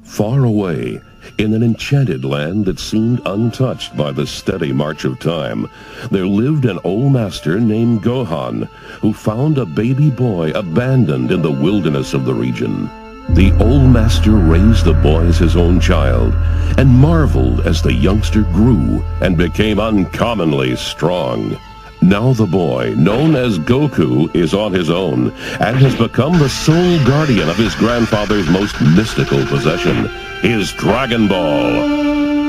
Far away, in an enchanted land that seemed untouched by the steady march of time, there lived an old master named Gohan, who found a baby boy abandoned in the wilderness of the region. The old master raised the boy as his own child, and marveled as the youngster grew and became uncommonly strong. Now the boy, known as Goku, is on his own, and has become the sole guardian of his grandfather's most mystical possession, his Dragon Ball.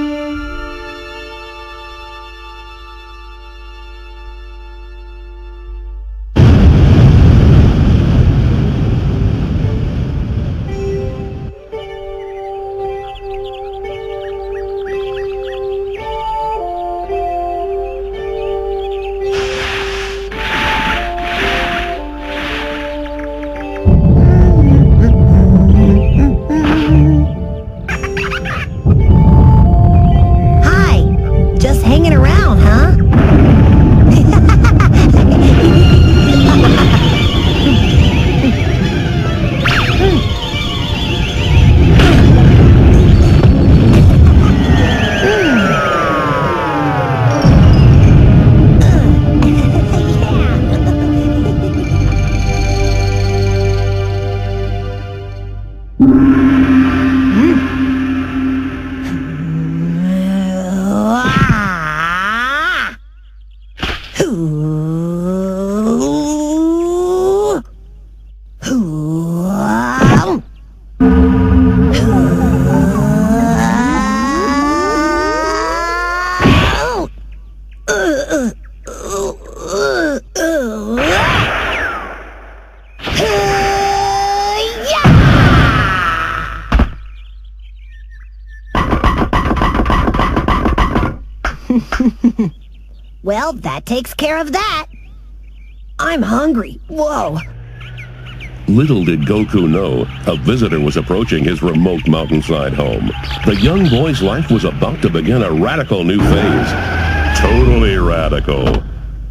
Well, that takes care of that. I'm hungry. Whoa. Little did Goku know, a visitor was approaching his remote mountainside home. The young boy's life was about to begin a radical new phase. Totally radical.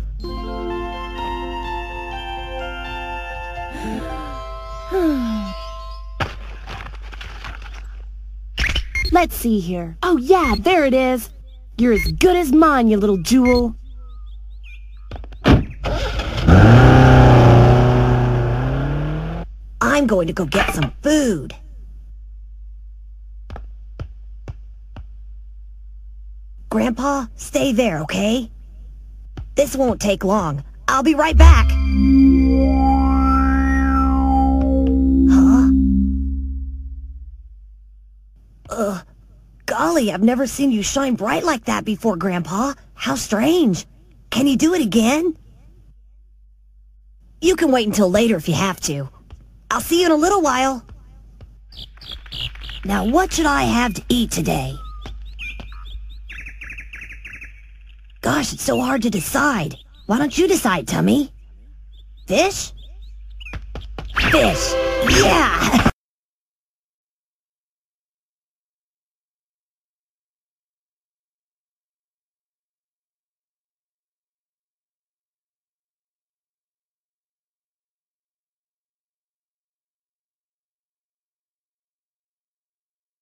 Let's see here. Oh yeah, there it is. You're as good as mine, you little jewel. I'm going to go get some food. Grandpa, stay there, okay? This won't take long. I'll be right back. Huh? Golly, I've never seen you shine bright like that before, Grandpa. How strange. Can you do it again? You can wait until later if you have to. I'll see you in a little while. Now, what should I have to eat today? Gosh, it's so hard to decide. Why don't you decide, Tummy? Fish? Fish. Yeah!